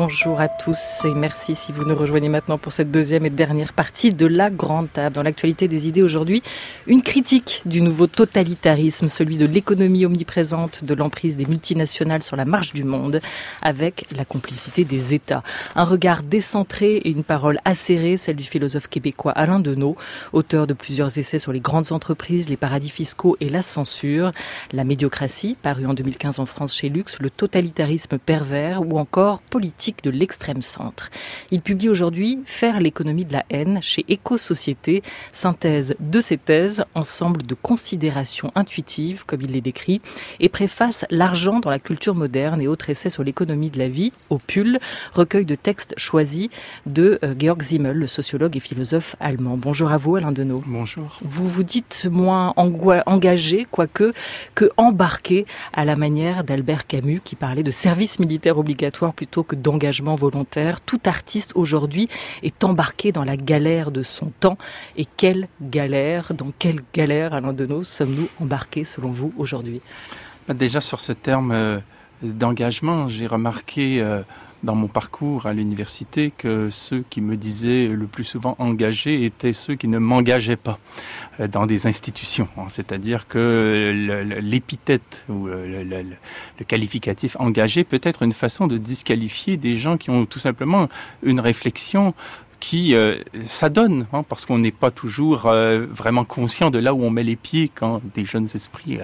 bonjour à tous et merci si vous nous rejoignez maintenant pour cette deuxième et dernière partie de La Grande Table. Dans l'actualité des idées aujourd'hui, une critique du nouveau totalitarisme, celui de l'économie omniprésente, de l'emprise des multinationales sur la marche du monde, avec la complicité des États. Un regard décentré et une parole acérée, celle du philosophe québécois Alain Deneau, auteur de plusieurs essais sur les grandes entreprises, les paradis fiscaux et la censure, la médiocratie, paru en 2015 en France chez Lux, le totalitarisme pervers ou encore politique de l'extrême centre. Il publie aujourd'hui Faire l'économie de la haine chez Éco-Société, synthèse de ses thèses, ensemble de considérations intuitives, comme il les décrit, et préface L'argent dans la culture moderne et autres essais sur l'économie de la vie, au Pull, recueil de textes choisis de Georg Simmel, le sociologue et philosophe allemand. Bonjour à vous, Alain Deneau. Bonjour. Vous vous dites moins engagé, quoique, que embarqué à la manière d'Albert Camus, qui parlait de service militaire obligatoire plutôt que d'engagement volontaire. Tout artiste aujourd'hui est embarqué dans la galère de son temps. Et quelle galère, dans quelle galère, Alain Deneau, sommes-nous embarqués selon vous aujourd'hui ? Déjà sur ce terme d'engagement, j'ai remarqué dans mon parcours à l'université que ceux qui me disaient le plus souvent engagés étaient ceux qui ne m'engageaient pas dans des institutions. C'est-à-dire que l'épithète ou le qualificatif engagé peut être une façon de disqualifier des gens qui ont tout simplement une réflexion qui s'adonne, parce qu'on n'est pas toujours vraiment conscient de là où on met les pieds quand des jeunes esprits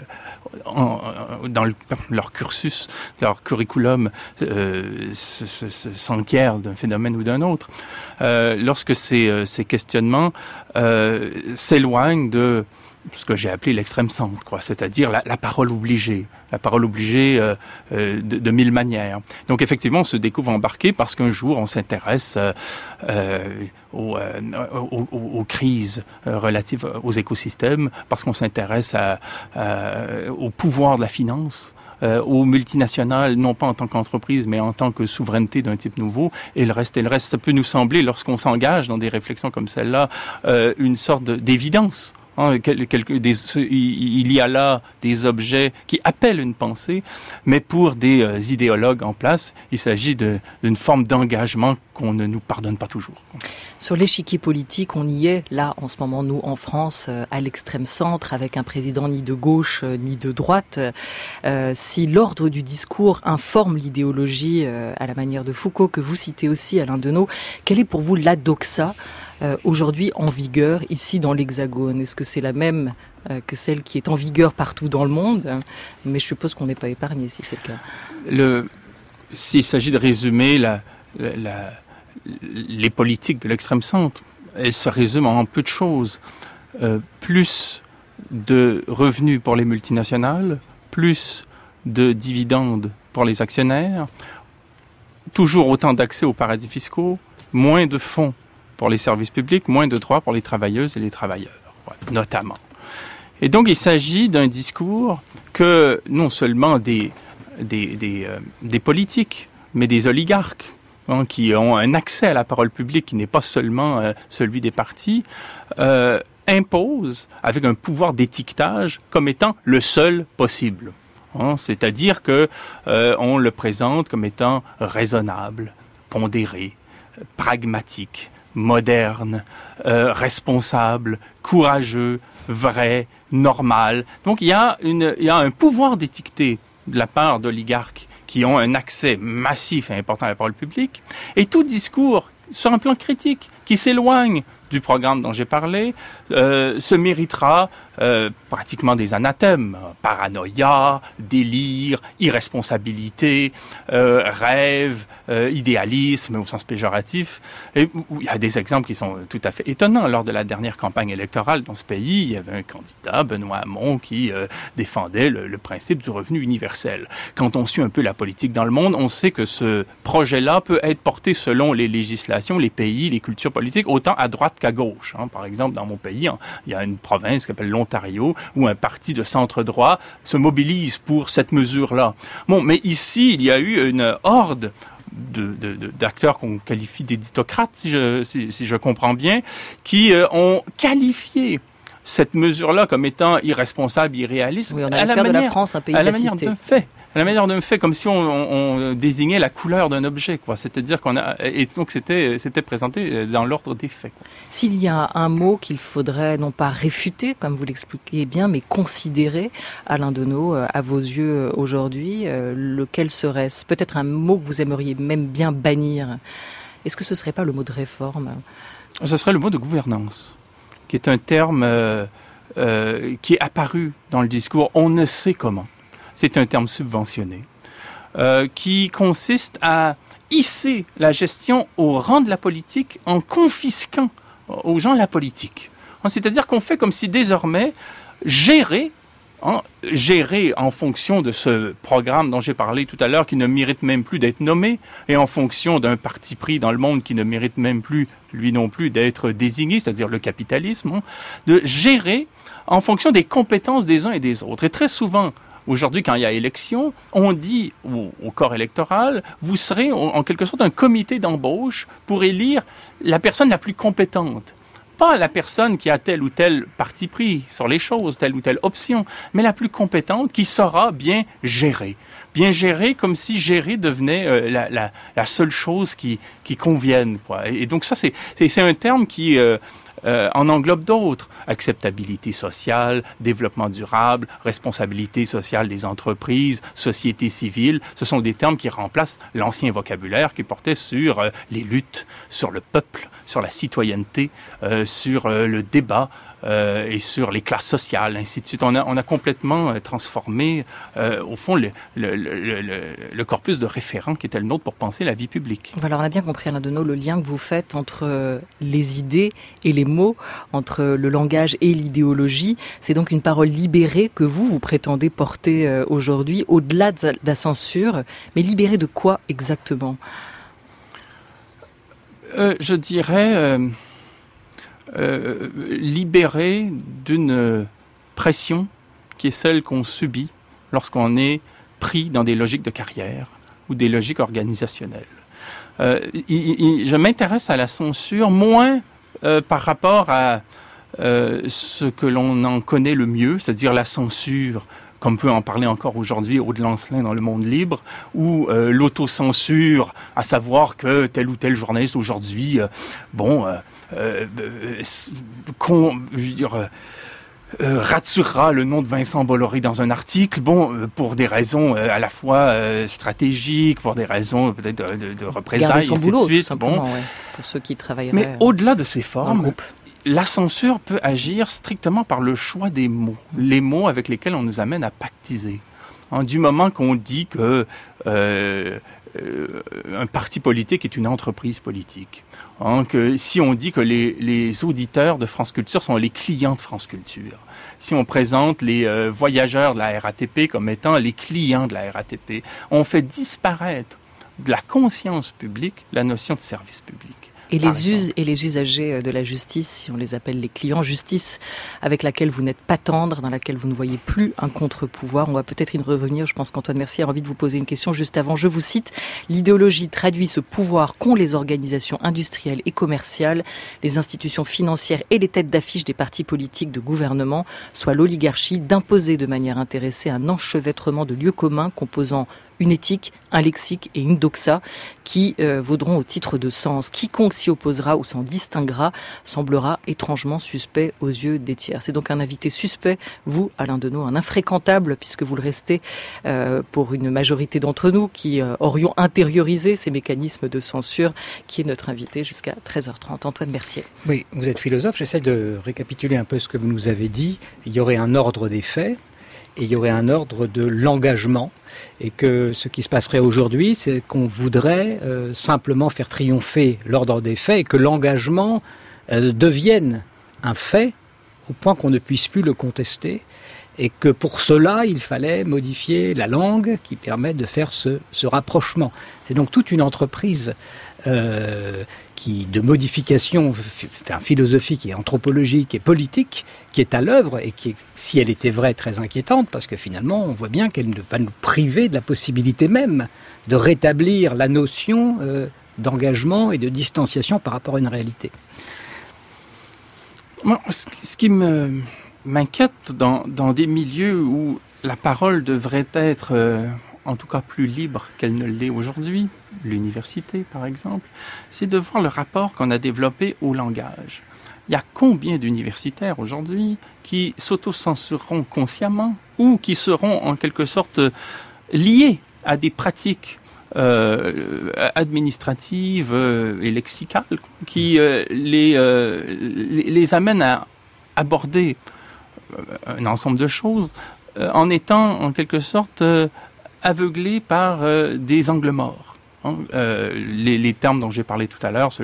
dans leur cursus, leur curriculum s'enquièrent d'un phénomène ou d'un autre. Lorsque ces questionnements s'éloignent de ce que j'ai appelé l'extrême centre, c'est-à-dire la parole obligée de mille manières. Donc effectivement, on se découvre embarqué parce qu'un jour, on s'intéresse aux crises relatives aux écosystèmes, parce qu'on s'intéresse au pouvoir de la finance, aux multinationales, non pas en tant qu'entreprise, mais en tant que souveraineté d'un type nouveau, et le reste. Ça peut nous sembler, lorsqu'on s'engage dans des réflexions comme celle-là, une sorte d'évidence. Il y a là des objets qui appellent une pensée, mais pour des idéologues en place, il s'agit d'une forme d'engagement qu'on ne nous pardonne pas toujours. Sur l'échiquier politique, on y est, là, en ce moment, nous, en France, à l'extrême centre, avec un président ni de gauche ni de droite. Si l'ordre du discours informe l'idéologie à la manière de Foucault, que vous citez aussi, Alain Deneau, quelle est pour vous la doxa aujourd'hui en vigueur ici dans l'Hexagone? Est-ce que c'est la même que celle qui est en vigueur partout dans le monde? Mais je suppose qu'on n'est pas épargné si c'est le cas. S'il s'agit de résumer les politiques de l'extrême centre, elles se résument en peu de choses. Plus de revenus pour les multinationales, plus de dividendes pour les actionnaires, toujours autant d'accès aux paradis fiscaux, moins de fonds pour les services publics, moins de droits pour les travailleuses et les travailleurs, notamment. Et donc, il s'agit d'un discours que non seulement des politiques, mais des oligarques, qui ont un accès à la parole publique qui n'est pas seulement celui des partis, imposent avec un pouvoir d'étiquetage comme étant le seul possible. C'est-à-dire que on le présente comme étant raisonnable, pondéré, pragmatique, moderne, responsable, courageux, vrai, normal. Donc il y a un pouvoir d'étiqueter de la part d'oligarques qui ont un accès massif et important à la parole publique, et tout discours sur un plan critique qui s'éloigne du programme dont j'ai parlé se méritera pratiquement des anathèmes. Paranoïa, délire, irresponsabilité, rêve, idéalisme au sens péjoratif. Et il y a des exemples qui sont tout à fait étonnants. Lors de la dernière campagne électorale dans ce pays, il y avait un candidat, Benoît Hamon, qui défendait le principe du revenu universel. Quand on suit un peu la politique dans le monde, on sait que ce projet-là peut être porté selon les législations, les pays, les cultures politiques, autant à droite qu'à gauche. Par exemple, dans mon pays, il y a une province qui s'appelle l'Ontario, où un parti de centre-droit se mobilise pour cette mesure-là. Bon, mais ici, il y a eu une horde d'acteurs qu'on qualifie d'éditocrates, si je comprends bien, qui ont qualifié cette mesure-là comme étant irresponsable, irréaliste, oui, on a à la manière de la France, un pays à la manière d'un fait. La manière de me fait comme si on désignait la couleur d'un objet, quoi. C'est-à-dire et donc c'était présenté dans l'ordre des faits, quoi. S'il y a un mot qu'il faudrait non pas réfuter, comme vous l'expliquez bien, mais considérer, Alain Deneau, à vos yeux aujourd'hui, lequel serait-ce? Peut-être un mot que vous aimeriez même bien bannir. Est-ce que ce serait pas le mot de réforme? Ce serait le mot de gouvernance, qui est un terme qui est apparu dans le discours, on ne sait comment. C'est un terme subventionné, qui consiste à hisser la gestion au rang de la politique en confisquant aux gens la politique. C'est-à-dire qu'on fait comme si désormais gérer en fonction de ce programme dont j'ai parlé tout à l'heure, qui ne mérite même plus d'être nommé, et en fonction d'un parti pris dans le monde qui ne mérite même plus, lui non plus, d'être désigné, c'est-à-dire le capitalisme, de gérer en fonction des compétences des uns et des autres. Et très souvent, aujourd'hui, quand il y a élection, on dit au corps électoral, vous serez en quelque sorte un comité d'embauche pour élire la personne la plus compétente. Pas la personne qui a tel ou tel parti pris sur les choses, telle ou telle option, mais la plus compétente qui saura bien gérer. Bien gérer comme si gérer devenait la seule chose qui convienne, quoi. Et donc ça, c'est un terme qui en englobe d'autres. Acceptabilité sociale, développement durable, responsabilité sociale des entreprises, société civile. Ce sont des termes qui remplacent l'ancien vocabulaire qui portait sur les luttes, sur le peuple, sur la citoyenneté, sur le débat et sur les classes sociales, ainsi de suite. On a complètement transformé, au fond, le corpus de référents qui était le nôtre pour penser la vie publique. Voilà, on a bien compris, Alain Deneau, le lien que vous faites entre les idées et les mots, entre le langage et l'idéologie. C'est donc une parole libérée que vous prétendez porter aujourd'hui, au-delà de la censure. Mais libérée de quoi exactement? Je dirais libérée d'une pression qui est celle qu'on subit lorsqu'on est pris dans des logiques de carrière ou des logiques organisationnelles. Je m'intéresse à la censure moins par rapport à ce que l'on en connaît le mieux, c'est-à-dire la censure, comme peut en parler encore aujourd'hui Aude Lancelin dans Le Monde libre, ou l'autocensure, à savoir que tel ou tel journaliste aujourd'hui, raturera le nom de Vincent Bolloré dans un article, pour des raisons à la fois stratégiques, pour des raisons peut-être de représailles, son boulot, ainsi de suite. Tout simplement, ouais, pour ceux qui travailleraient. Mais au-delà de ces formes, la censure peut agir strictement par le choix des mots, les mots avec lesquels on nous amène à pactiser. Du moment qu'on dit que un parti politique est une entreprise politique, que si on dit que les auditeurs de France Culture sont les clients de France Culture, si on présente les voyageurs de la RATP comme étant les clients de la RATP, on fait disparaître de la conscience publique la notion de service public. Et les usagers de la justice, si on les appelle les clients, justice avec laquelle vous n'êtes pas tendre, dans laquelle vous ne voyez plus un contre-pouvoir. On va peut-être y revenir. Je pense qu'Antoine Mercier a envie de vous poser une question juste avant. Je vous cite, l'idéologie traduit ce pouvoir qu'ont les organisations industrielles et commerciales, les institutions financières et les têtes d'affiche des partis politiques de gouvernement, soit l'oligarchie, d'imposer de manière intéressée un enchevêtrement de lieux communs composant une éthique, un lexique et une doxa qui vaudront au titre de sens. Quiconque s'y opposera ou s'en distinguera semblera étrangement suspect aux yeux des tiers. C'est donc un invité suspect, vous, Alain Deneau, un infréquentable, puisque vous le restez pour une majorité d'entre nous qui aurions intériorisé ces mécanismes de censure, qui est notre invité jusqu'à 13h30. Antoine Mercier. Oui, vous êtes philosophe, j'essaie de récapituler un peu ce que vous nous avez dit. Il y aurait un ordre des faits et il y aurait un ordre de l'engagement. Et que ce qui se passerait aujourd'hui, c'est qu'on voudrait simplement faire triompher l'ordre des faits et que l'engagement devienne un fait au point qu'on ne puisse plus le contester et que pour cela, il fallait modifier la langue qui permet de faire ce rapprochement. C'est donc toute une entreprise de modification philosophique et anthropologique et politique qui est à l'œuvre et qui est, si elle était vraie, très inquiétante parce que finalement, on voit bien qu'elle ne va nous priver de la possibilité même de rétablir la notion d'engagement et de distanciation par rapport à une réalité. Ce qui m'inquiète dans des milieux où la parole devrait être en tout cas plus libre qu'elle ne l'est aujourd'hui, l'université par exemple, c'est de voir le rapport qu'on a développé au langage. Il y a combien d'universitaires aujourd'hui qui s'auto-censureront consciemment ou qui seront en quelque sorte liés à des pratiques administratives et lexicales qui les amènent à aborder un ensemble de choses en étant en quelque sorte aveuglés par des angles morts. Les termes dont j'ai parlé tout à l'heure,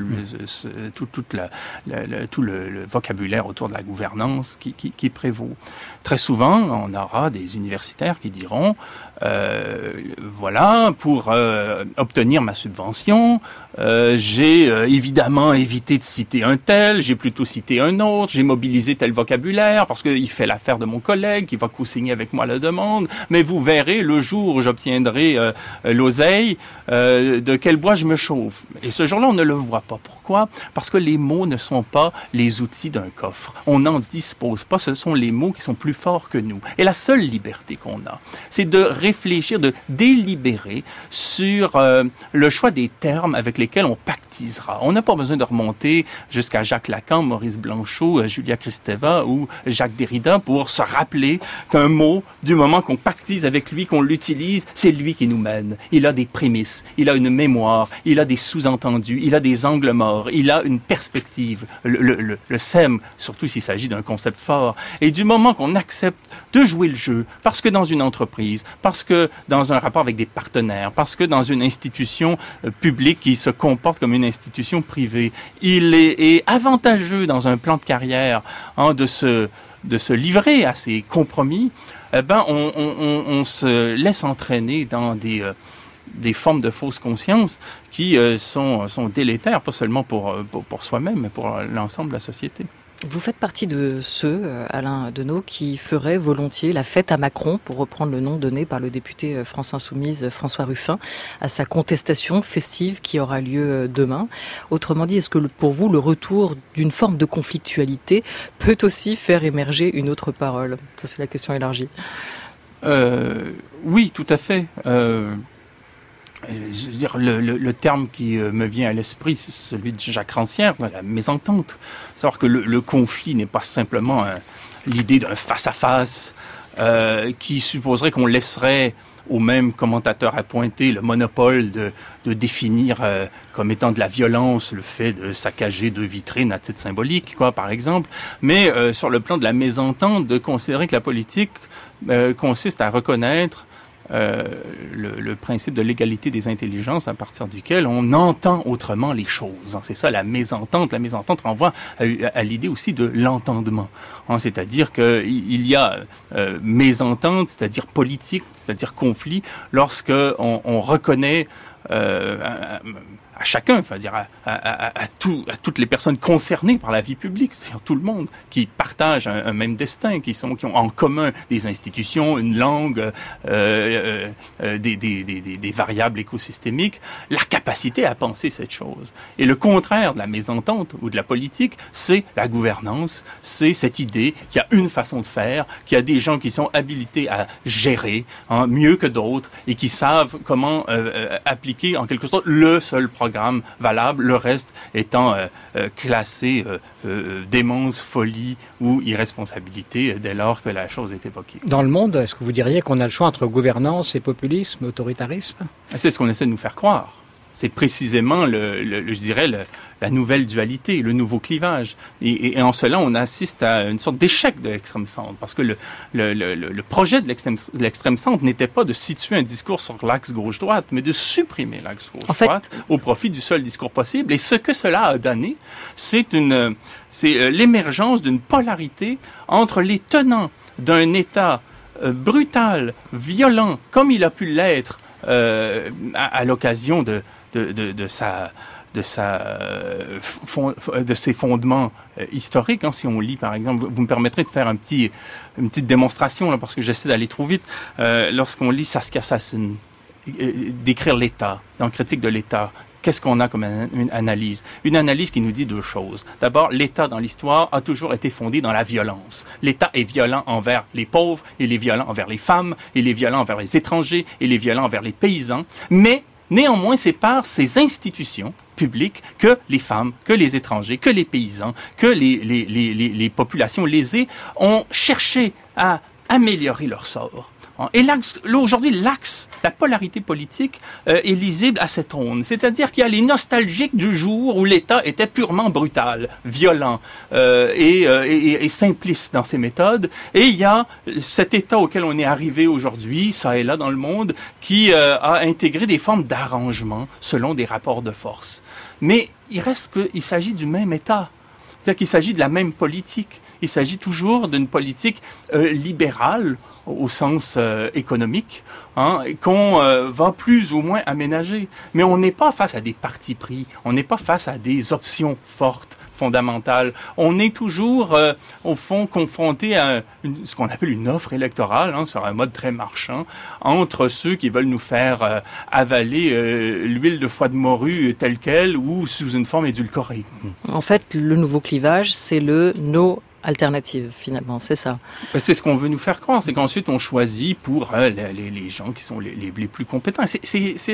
tout le vocabulaire autour de la gouvernance qui prévaut. Très souvent, on aura des universitaires qui diront voilà, pour obtenir ma subvention, j'ai évidemment évité de citer un tel, j'ai plutôt cité un autre, j'ai mobilisé tel vocabulaire parce qu'il fait l'affaire de mon collègue qui va co-signer avec moi la demande, mais vous verrez le jour où j'obtiendrai l'oseille, de quel bois je me chauffe. Et ce jour-là, on ne le voit pas. Pourquoi? Parce que les mots ne sont pas les outils d'un coffre. On n'en dispose pas. Ce sont les mots qui sont plus forts que nous. Et la seule liberté qu'on a, c'est de réfléchir, de délibérer sur le choix des termes avec lesquels on pactisera. On n'a pas besoin de remonter jusqu'à Jacques Lacan, Maurice Blanchot, Julia Kristeva ou Jacques Derrida pour se rappeler qu'un mot, du moment qu'on pactise avec lui, qu'on l'utilise, c'est lui qui nous mène. Il a des prémices, il a une mémoire, il a des sous-entendus, il a des angles morts, il a une perspective, le SEM, surtout s'il s'agit d'un concept fort. Et du moment qu'on accepte de jouer le jeu, parce que dans une entreprise, parce que dans un rapport avec des partenaires, parce que dans une institution publique qui se comporte comme une institution privée, il est avantageux dans un plan de carrière de se livrer à ces compromis, on se laisse entraîner dans des formes de fausse conscience qui sont délétères, pas seulement pour soi-même, mais pour l'ensemble de la société. Vous faites partie de ceux, Alain Deneau, qui feraient volontiers la fête à Macron, pour reprendre le nom donné par le député France Insoumise François Ruffin, à sa contestation festive qui aura lieu demain. Autrement dit, est-ce que pour vous, le retour d'une forme de conflictualité peut aussi faire émerger une autre parole? Ça, c'est la question élargie. Oui, tout à fait. Je veux dire, le terme qui me vient à l'esprit, c'est celui de Jacques Rancière, la mésentente. Savoir que le conflit n'est pas simplement l'idée d'un face-à-face qui supposerait qu'on laisserait au même commentateur appointé le monopole de définir comme étant de la violence le fait de saccager deux vitrines à titre symbolique, par exemple. Mais sur le plan de la mésentente, de considérer que la politique consiste à reconnaître le principe de l'égalité des intelligences à partir duquel on entend autrement les choses. C'est ça la mésentente. La mésentente renvoie à l'idée aussi de l'entendement. C'est-à-dire qu'il y a mésentente, c'est-à-dire politique, c'est-à-dire conflit, lorsque on reconnaît à chacun, c'est-à-dire à toutes les personnes concernées par la vie publique, c'est-à-dire tout le monde, qui partagent un même destin, qui ont en commun des institutions, une langue, des variables écosystémiques, la capacité à penser cette chose. Et le contraire de la mésentente ou de la politique, c'est la gouvernance, c'est cette idée qu'il y a une façon de faire, qu'il y a des gens qui sont habilités à gérer mieux que d'autres et qui savent comment appliquer en quelque sorte le seul programme valable, le reste étant classé démence, folie ou irresponsabilité dès lors que la chose est évoquée. Dans le monde, est-ce que vous diriez qu'on a le choix entre gouvernance et populisme, autoritarisme? C'est ce qu'on essaie de nous faire croire. C'est précisément, je dirais, la nouvelle dualité, le nouveau clivage. Et en cela, on assiste à une sorte d'échec de l'extrême centre, parce que le projet de l'extrême centre n'était pas de situer un discours sur l'axe gauche-droite, mais de supprimer l'axe gauche-droite au profit du seul discours possible. Et ce que cela a donné, c'est l'émergence d'une polarité entre les tenants d'un État brutal, violent, comme il a pu l'être à l'occasion de ses fondements historiques. Si on lit, par exemple, vous me permettrez de faire une petite démonstration, là, parce que j'essaie d'aller trop vite. Lorsqu'on lit Saskia Sassen décrire l'État, dans Critique de l'État, qu'est-ce qu'on a comme une analyse? Une analyse qui nous dit deux choses. D'abord, l'État dans l'histoire a toujours été fondé dans la violence. L'État est violent envers les pauvres, il est violent envers les femmes, il est violent envers les étrangers, il est violent envers les paysans, mais néanmoins, c'est par ces institutions publiques que les femmes, que les étrangers, que les paysans, que les populations lésées ont cherché à améliorer leur sort. Et aujourd'hui, la polarité politique est lisible à cette aune. C'est-à-dire qu'il y a les nostalgiques du jour où l'État était purement brutal, violent et simpliste dans ses méthodes. Et il y a cet État auquel on est arrivé aujourd'hui, ça et là dans le monde, qui a intégré des formes d'arrangement selon des rapports de force. Mais il reste qu'il s'agit du même État. C'est-à-dire qu'il s'agit de la même politique. Il s'agit toujours d'une politique libérale au sens économique, qu'on va plus ou moins aménager. Mais on n'est pas face à des partis pris, on n'est pas face à des options fortes, fondamentales. On est toujours, au fond, confronté à ce qu'on appelle une offre électorale, sur un mode très marchand, entre ceux qui veulent nous faire avaler l'huile de foie de morue telle quelle ou sous une forme édulcorée. En fait, le nouveau clivage, c'est le no alternative, finalement, c'est ça. C'est ce qu'on veut nous faire croire, c'est qu'ensuite on choisit pour les gens qui sont les plus compétents. C'est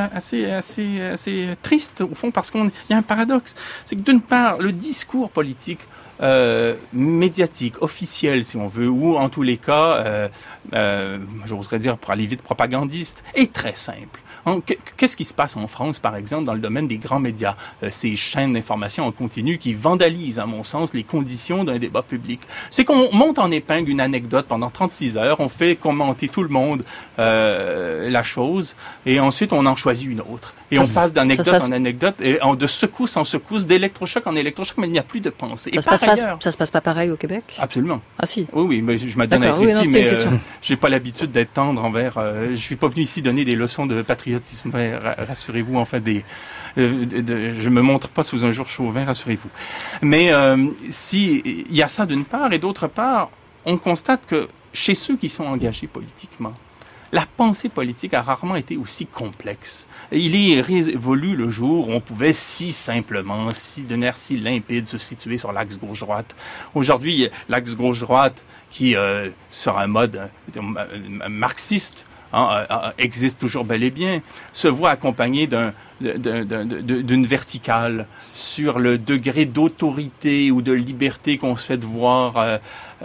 assez triste, au fond, parce qu'il y a un paradoxe. C'est que d'une part, le discours politique médiatique, officiel, si on veut, ou en tous les cas, j'oserais dire, pour aller vite, propagandiste, est très simple. Qu'est-ce qui se passe en France, par exemple, dans le domaine des grands médias? Ces chaînes d'information en continu qui vandalisent, à mon sens, les conditions d'un débat public. C'est qu'on monte en épingle une anecdote pendant 36 heures, on fait commenter tout le monde la chose, et ensuite on en choisit une autre. Et on passe d'anecdote en anecdote, et de secousse en secousse, d'électrochoc en électrochoc, mais il n'y a plus de pensée. Ça se passe pas pareil au Québec? Absolument. Ah si. Oui, mais je m'adonne à être ici, mais j'ai pas l'habitude d'être tendre envers... je suis pas venu ici donner des leçons de patriotisme. Rassurez-vous, enfin, je me montre pas sous un jour chauvin, rassurez-vous. Mais il y a ça d'une part, et d'autre part, on constate que chez ceux qui sont engagés politiquement, la pensée politique a rarement été aussi complexe. Il est révolu le jour où on pouvait si simplement, d'un air si limpide, se situer sur l'axe gauche-droite. Aujourd'hui, l'axe gauche-droite, qui sur un mode marxiste, existe toujours bel et bien, se voit accompagné d'une verticale sur le degré d'autorité ou de liberté qu'on souhaite voir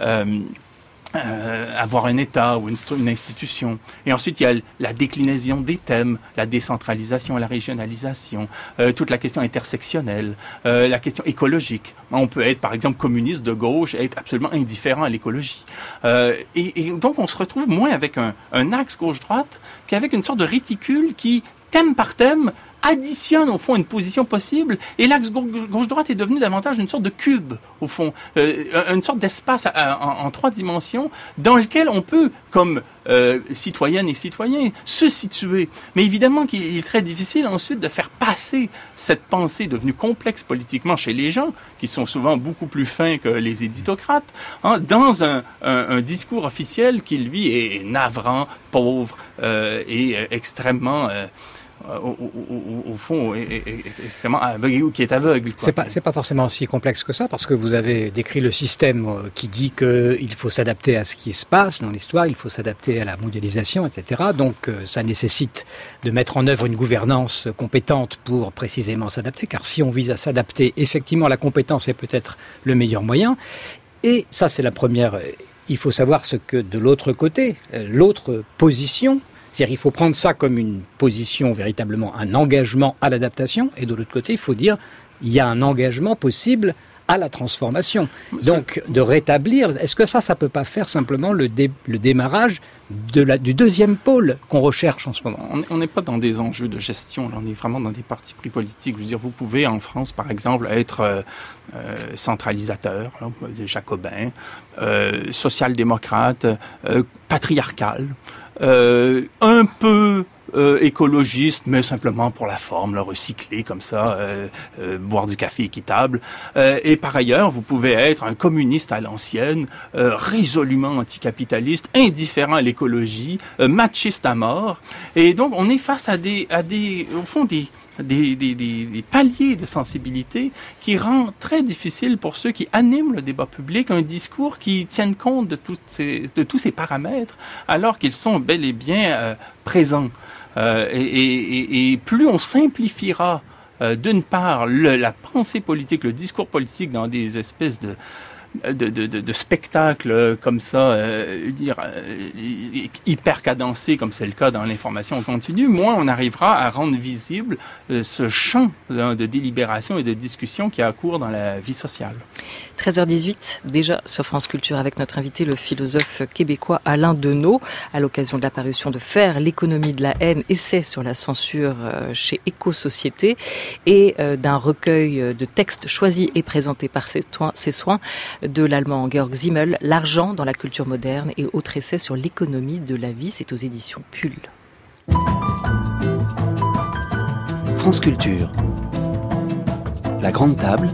avoir un État ou une institution. Et ensuite, il y a la déclinaison des thèmes, la décentralisation, la régionalisation, toute la question intersectionnelle, la question écologique. On peut être, par exemple, communiste de gauche et être absolument indifférent à l'écologie. Et donc, on se retrouve moins avec un axe gauche-droite qu'avec une sorte de réticule qui, thème par thème, additionne au fond une position possible, et l'axe gauche-droite est devenu davantage une sorte de cube, au fond, une sorte d'espace en 3 dimensions dans lequel on peut, comme citoyennes et citoyens, se situer. Mais évidemment qu'il est très difficile ensuite de faire passer cette pensée devenue complexe politiquement chez les gens, qui sont souvent beaucoup plus fins que les éditocrates, dans un discours officiel qui, lui, est navrant, pauvre et extrêmement... au fond, extrêmement qui est aveugle. C'est pas forcément si complexe que ça, parce que vous avez décrit le système qui dit qu'il faut s'adapter à ce qui se passe dans l'histoire, il faut s'adapter à la mondialisation, etc. Donc ça nécessite de mettre en œuvre une gouvernance compétente pour précisément s'adapter, car si on vise à s'adapter, effectivement, la compétence est peut-être le meilleur moyen. Et ça, c'est la première. Il faut savoir ce que, de l'autre côté, l'autre position, c'est-à-dire qu'il faut prendre ça comme une position, véritablement un engagement à l'adaptation, et de l'autre côté, il faut dire il y a un engagement possible à la transformation. Donc, de rétablir, est-ce que ça peut pas faire simplement le démarrage du deuxième pôle qu'on recherche en ce moment? On n'est pas dans des enjeux de gestion, là, on est vraiment dans des partis pris politiques. Je veux dire, vous pouvez en France, par exemple, être centralisateur, là, des jacobins, social-démocrate, patriarcal, un peu écologiste, mais simplement pour la forme, recycler comme ça, boire du café équitable. Et par ailleurs, vous pouvez être un communiste à l'ancienne, résolument anticapitaliste, indifférent à l'écologie, machiste à mort. Et donc, on est face à au fond, des paliers de sensibilité qui rend très difficile pour ceux qui animent le débat public un discours qui tienne compte de tous ces paramètres, alors qu'ils sont bel et bien présents. Et plus on simplifiera d'une part la pensée politique, le discours politique dans des espèces de spectacles comme ça, hyper cadencés, comme c'est le cas dans l'information continue, moins on arrivera à rendre visible ce champ de délibération et de discussion qui a cours dans la vie sociale. 13h18, déjà sur France Culture avec notre invité, le philosophe québécois Alain Deneau, à l'occasion de l'apparition de Faire l'économie de la haine, essai sur la censure chez Éco-Société, et d'un recueil de textes choisis et présentés par ses soins de l'allemand Georg Simmel, L'argent dans la culture moderne et autres essais sur l'économie de la vie. C'est aux éditions Pull. France Culture. La grande table.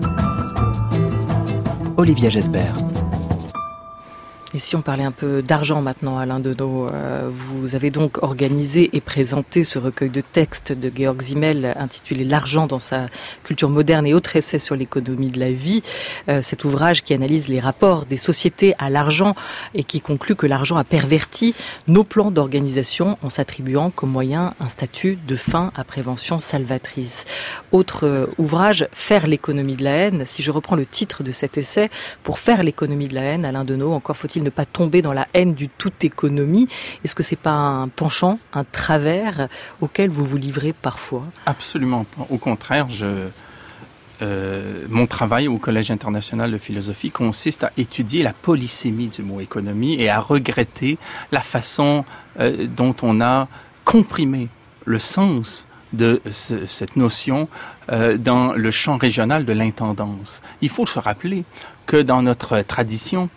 Olivia Gesbert. Et si on parlait un peu d'argent maintenant, Alain Deneau, vous avez donc organisé et présenté ce recueil de textes de Georg Simmel intitulé L'argent dans sa culture moderne et autres essais sur l'économie de la vie. Cet ouvrage qui analyse les rapports des sociétés à l'argent et qui conclut que l'argent a perverti nos plans d'organisation en s'attribuant comme moyen un statut de fin à prévention salvatrice. Autre ouvrage, Faire l'économie de la haine. Si je reprends le titre de cet essai, pour faire l'économie de la haine, Alain Deneau, encore faut-il ne pas tomber dans la haine du toute économie. Est-ce que c'est pas un penchant, un travers auquel vous vous livrez parfois? Absolument pas. Au contraire, mon travail au Collège international de philosophie consiste à étudier la polysémie du mot économie et à regretter la façon dont on a comprimé le sens de cette notion dans le champ régional de l'intendance. Il faut se rappeler que dans notre tradition,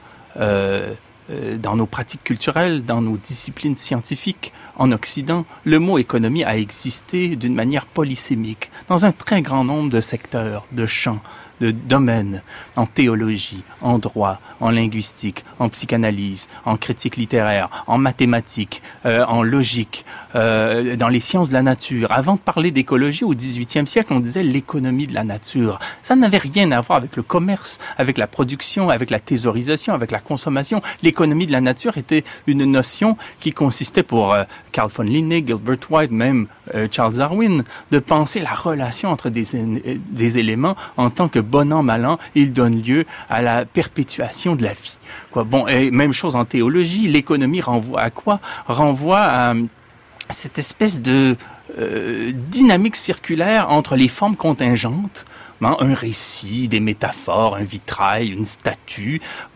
dans nos pratiques culturelles, dans nos disciplines scientifiques en Occident, le mot économie a existé d'une manière polysémique dans un très grand nombre de secteurs, de champs, de domaines, en théologie, en droit, en linguistique, en psychanalyse, en critique littéraire, en mathématiques, en logique, dans les sciences de la nature. Avant de parler d'écologie au XVIIIe siècle, on disait l'économie de la nature. Ça n'avait rien à voir avec le commerce, avec la production, avec la thésaurisation, avec la consommation. L'économie de la nature était une notion qui consistait pour Carl von Linné, Gilbert White, même Charles Darwin, de penser la relation entre des éléments en tant que bon an, mal an, il donne lieu à la perpétuation de la vie. Quoi. Bon, et même chose en théologie, l'économie renvoie à quoi? Renvoie à cette espèce de dynamique circulaire entre les formes contingentes, un récit, des métaphores, un vitrail, une statue,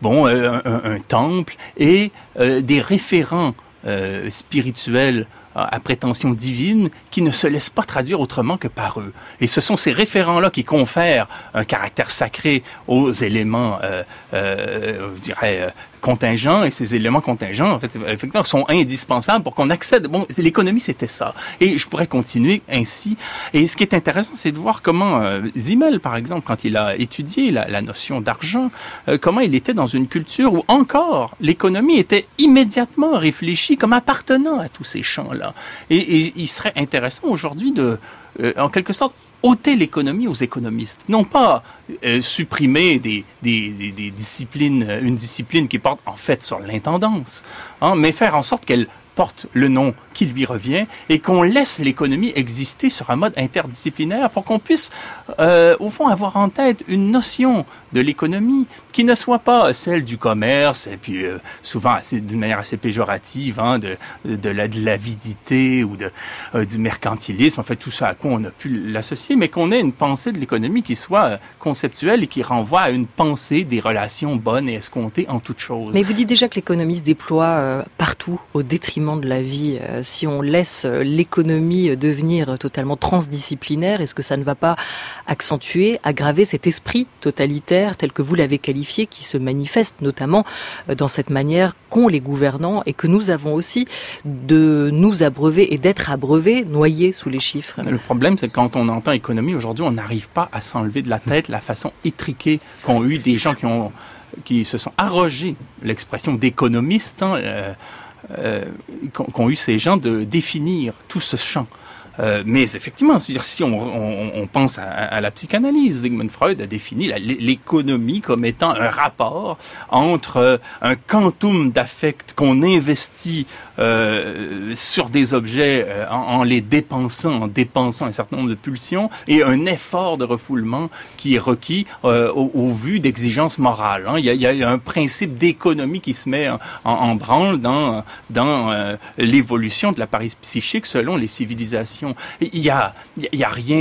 un temple, et des référents spirituels à prétention divine qui ne se laissent pas traduire autrement que par eux. Et ce sont ces référents-là qui confèrent un caractère sacré aux éléments, je dirais, contingents, et ces éléments contingents, en fait, effectivement, sont indispensables pour qu'on accède. Bon, l'économie, c'était ça. Et je pourrais continuer ainsi. Et ce qui est intéressant, c'est de voir comment Simmel, par exemple, quand il a étudié la notion d'argent, comment il était dans une culture où encore l'économie était immédiatement réfléchie comme appartenant à tous ces champs-là. Et il serait intéressant aujourd'hui de, en quelque sorte, ôter l'économie aux économistes. Non pas supprimer des disciplines, une discipline qui porte en fait sur l'intendance, mais faire en sorte qu'elle porte le nom qui lui revient et qu'on laisse l'économie exister sur un mode interdisciplinaire pour qu'on puisse, au fond, avoir en tête une notion de l'économie qui ne soit pas celle du commerce et puis souvent d'une manière assez péjorative, de l'avidité ou du mercantilisme, en fait tout ça à quoi on a pu l'associer, mais qu'on ait une pensée de l'économie qui soit conceptuelle et qui renvoie à une pensée des relations bonnes et escomptées en toute chose. Mais vous dites déjà que l'économie se déploie partout au détriment de la vie. Si on laisse l'économie devenir totalement transdisciplinaire, est-ce que ça ne va pas accentuer, aggraver cet esprit totalitaire tel que vous l'avez qualifié, qui se manifeste notamment dans cette manière qu'ont les gouvernants et que nous avons aussi de nous abreuver et d'être abreuvés, noyés sous les chiffres? Le problème, c'est que quand on entend économie, aujourd'hui, on n'arrive pas à s'enlever de la tête la façon étriquée qu'ont eu des gens qui se sont arrogés l'expression d'économiste, qu'ont eu ces gens de définir tout ce champ. Mais effectivement, c'est-à-dire, si on pense à la psychanalyse, Sigmund Freud a défini l'économie comme étant un rapport entre un quantum d'affect qu'on investit sur des objets en les dépensant un certain nombre de pulsions, et un effort de refoulement qui est requis au vu d'exigences morales. Hein. Il y a un principe d'économie qui se met en branle dans l'évolution de l'appareil psychique selon les civilisations. Il y a rien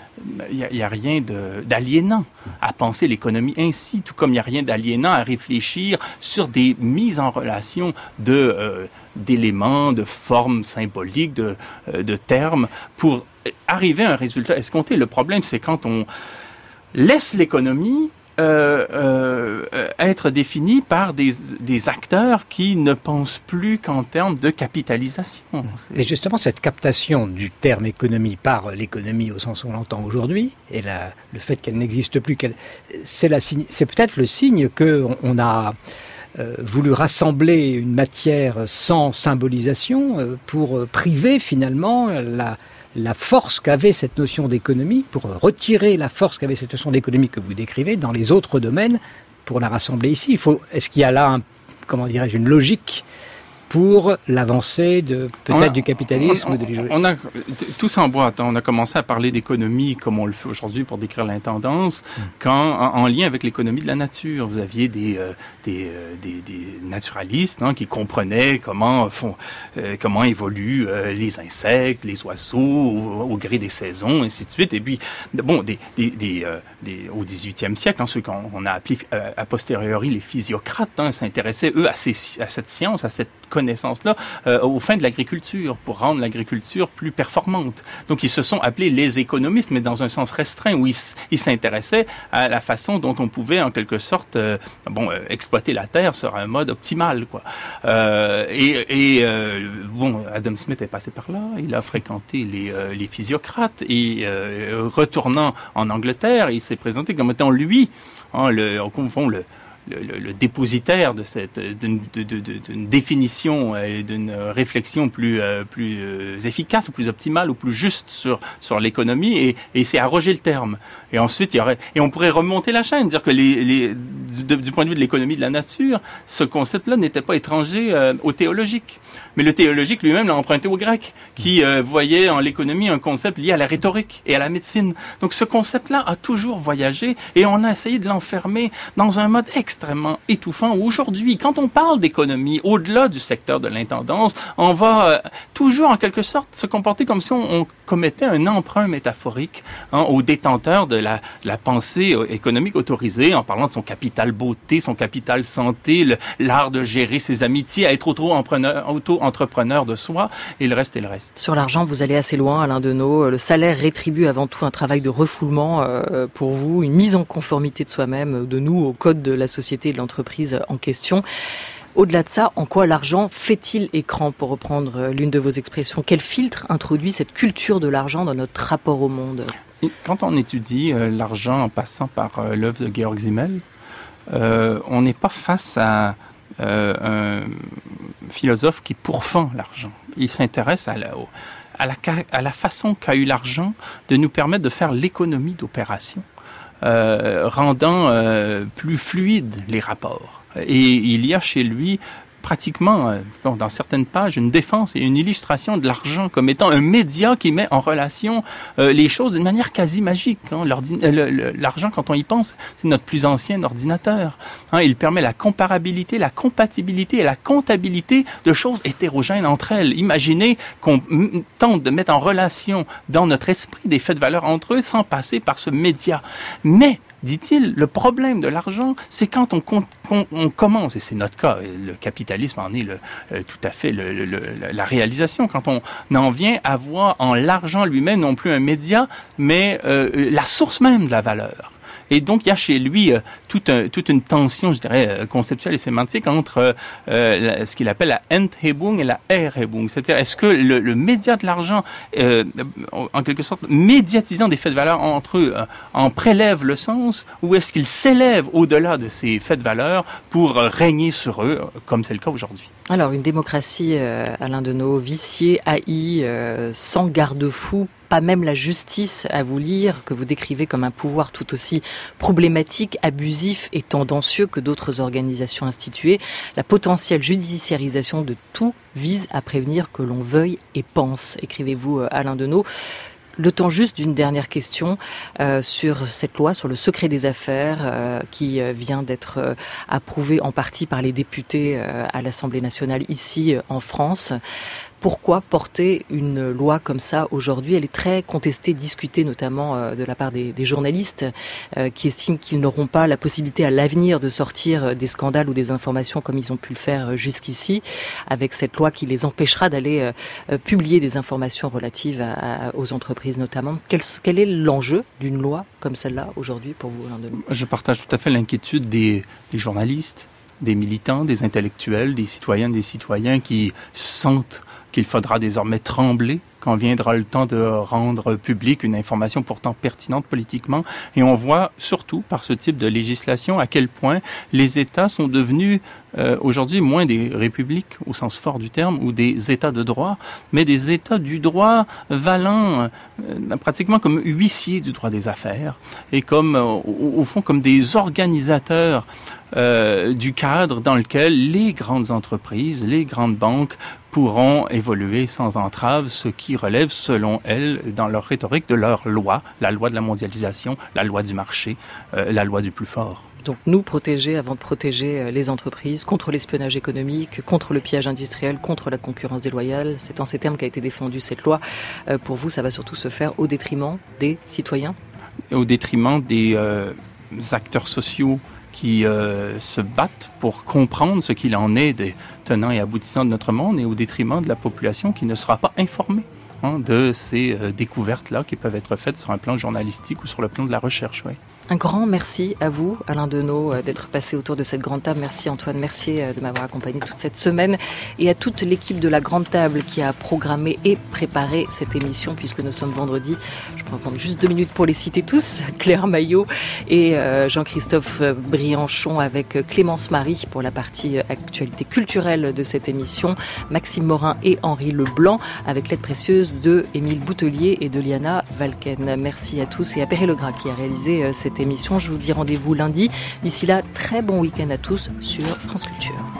d'aliénant à penser l'économie ainsi, tout comme il n'y a rien d'aliénant à réfléchir sur des mises en relation d'éléments, de formes symboliques, de termes, pour arriver à un résultat escompté. Le problème, c'est quand on laisse l'économie être définie par des acteurs qui ne pensent plus qu'en termes de capitalisation. Mais justement, cette captation du terme économie par l'économie au sens où on l'entend aujourd'hui, et le fait qu'elle n'existe plus, c'est peut-être le signe qu'on a voulu rassembler une matière sans symbolisation pour priver finalement la force qu'avait cette notion d'économie, pour retirer la force qu'avait cette notion d'économie que vous décrivez dans les autres domaines, pour la rassembler ici. Est-ce qu'il y a là, une logique pour l'avancée peut-être du capitalisme ou de l'économie? On a tout s'emboîte. On a commencé à parler d'économie comme on le fait aujourd'hui pour décrire l'intendance, quand en lien avec l'économie de la nature, vous aviez des naturalistes qui comprenaient comment évoluent les insectes, les oiseaux au gré des saisons, ainsi de suite. Et puis au XVIIIe siècle, ceux qu'on a appelés a posteriori les physiocrates, s'intéressaient eux à cette science, à cette connaissance-là aux fins de l'agriculture, pour rendre l'agriculture plus performante. Donc, ils se sont appelés les économistes, mais dans un sens restreint, où ils s'intéressaient à la façon dont on pouvait, en quelque sorte, exploiter la terre sur un mode optimal, quoi. Adam Smith est passé par là, il a fréquenté les physiocrates, et retournant en Angleterre, il s'est présenté comme étant lui, le dépositaire d'une définition et d'une réflexion plus efficace ou plus optimale ou plus juste sur l'économie, et c'est arroger le terme. Et ensuite, on pourrait remonter la chaîne, dire que du point de vue de l'économie de la nature, ce concept-là n'était pas étranger au théologique. Mais le théologique lui-même l'a emprunté au grec, qui voyait en l'économie un concept lié à la rhétorique et à la médecine. Donc ce concept-là a toujours voyagé, et on a essayé de l'enfermer dans un mode extrêmement étouffant, où aujourd'hui, quand on parle d'économie, au-delà du secteur de l'intendance, on va toujours en quelque sorte se comporter comme si on commettait un emprunt métaphorique au détenteur de la pensée économique autorisée, en parlant de son capital beauté, son capital santé, l'art de gérer ses amitiés, à être auto-entrepreneur de soi, et le reste est le reste. Sur l'argent, vous allez assez loin, Alain Deneau. Le salaire rétribue avant tout un travail de refoulement pour vous, une mise en conformité de soi-même, de nous, au code de la société et de l'entreprise en question. Au-delà de ça, en quoi l'argent fait-il écran, pour reprendre l'une de vos expressions? Quel filtre introduit cette culture de l'argent dans notre rapport au monde? Quand on étudie l'argent en passant par l'œuvre de Georg Simmel, on n'est pas face à un philosophe qui pourfend l'argent. Il s'intéresse à la façon qu'a eu l'argent de nous permettre de faire l'économie d'opération, rendant plus fluides les rapports. Et il y a chez lui pratiquement, dans certaines pages, une défense et une illustration de l'argent comme étant un média qui met en relation les choses d'une manière quasi magique. L'argent, quand on y pense, c'est notre plus ancien ordinateur. Il permet la comparabilité, la compatibilité et la comptabilité de choses hétérogènes entre elles. Imaginez qu'on tente de mettre en relation dans notre esprit des faits de valeur entre eux sans passer par ce média. Mais dit-il, le problème de l'argent, c'est quand on commence, et c'est notre cas, et le capitalisme en est tout à fait la réalisation, quand on en vient à voir en l'argent lui-même non plus un média, mais la source même de la valeur. Et donc, il y a chez lui toute une tension, je dirais, conceptuelle et sémantique entre ce qu'il appelle la Enthebung et la Erhebung. C'est-à-dire, est-ce que le média de l'argent, en quelque sorte, médiatisant des faits de valeur entre eux, en prélève le sens, ou est-ce qu'il s'élève au-delà de ces faits de valeur pour régner sur eux, comme c'est le cas aujourd'hui? Alors, une démocratie, Alain Deneau, viciée, haïe, sans garde-fou, pas même la justice à vous lire, que vous décrivez comme un pouvoir tout aussi problématique, abusif et tendancieux que d'autres organisations instituées. La potentielle judiciarisation de tout vise à prévenir que l'on veuille et pense, écrivez-vous Alain Deneau. Le temps juste d'une dernière question sur cette loi sur le secret des affaires qui vient d'être approuvée en partie par les députés à l'Assemblée nationale ici en France. Pourquoi porter une loi comme ça aujourd'hui? Elle est très contestée, discutée notamment de la part des journalistes qui estiment qu'ils n'auront pas la possibilité à l'avenir de sortir des scandales ou des informations comme ils ont pu le faire jusqu'ici, avec cette loi qui les empêchera d'aller publier des informations relatives aux entreprises notamment. Quel est l'enjeu d'une loi comme celle-là aujourd'hui pour vous, Alain Deneau? Je partage tout à fait l'inquiétude des journalistes, des militants, des intellectuels, des citoyennes, des citoyens qui sentent qu'il faudra désormais trembler quand viendra le temps de rendre publique une information pourtant pertinente politiquement. Et on voit surtout par ce type de législation à quel point les États sont devenus aujourd'hui moins des républiques au sens fort du terme ou des États de droit, mais des États du droit valant pratiquement comme huissiers du droit des affaires et comme au fond comme des organisateurs du cadre dans lequel les grandes entreprises, les grandes banques pourront évoluer sans entrave, ce qui relève, selon elles, dans leur rhétorique, de leur loi, la loi de la mondialisation, la loi du marché, la loi du plus fort. Donc nous protéger avant de protéger les entreprises contre l'espionnage économique, contre le pillage industriel, contre la concurrence déloyale. C'est en ces termes qu'a été défendue cette loi. Pour vous, ça va surtout se faire au détriment des citoyens? Au détriment des acteurs sociaux qui se battent pour comprendre ce qu'il en est des tenants et aboutissants de notre monde et au détriment de la population qui ne sera pas informée de ces découvertes-là qui peuvent être faites sur un plan journalistique ou sur le plan de la recherche. Oui. Un grand merci à vous, Alain Deneau, d'être passé autour de cette grande table. Merci Antoine Mercier de m'avoir accompagné toute cette semaine et à toute l'équipe de la grande table qui a programmé et préparé cette émission puisque nous sommes vendredi. Je peux prendre juste 2 minutes pour les citer tous. Claire Maillot et Jean-Christophe Brianchon avec Clémence Marie pour la partie actualité culturelle de cette émission. Maxime Morin et Henri Leblanc avec l'aide précieuse de Émile Boutelier et de Liana Valken. Merci à tous et à Perret Legras qui a réalisé cette émission. Je vous dis rendez-vous lundi. D'ici là, très bon week-end à tous sur France Culture.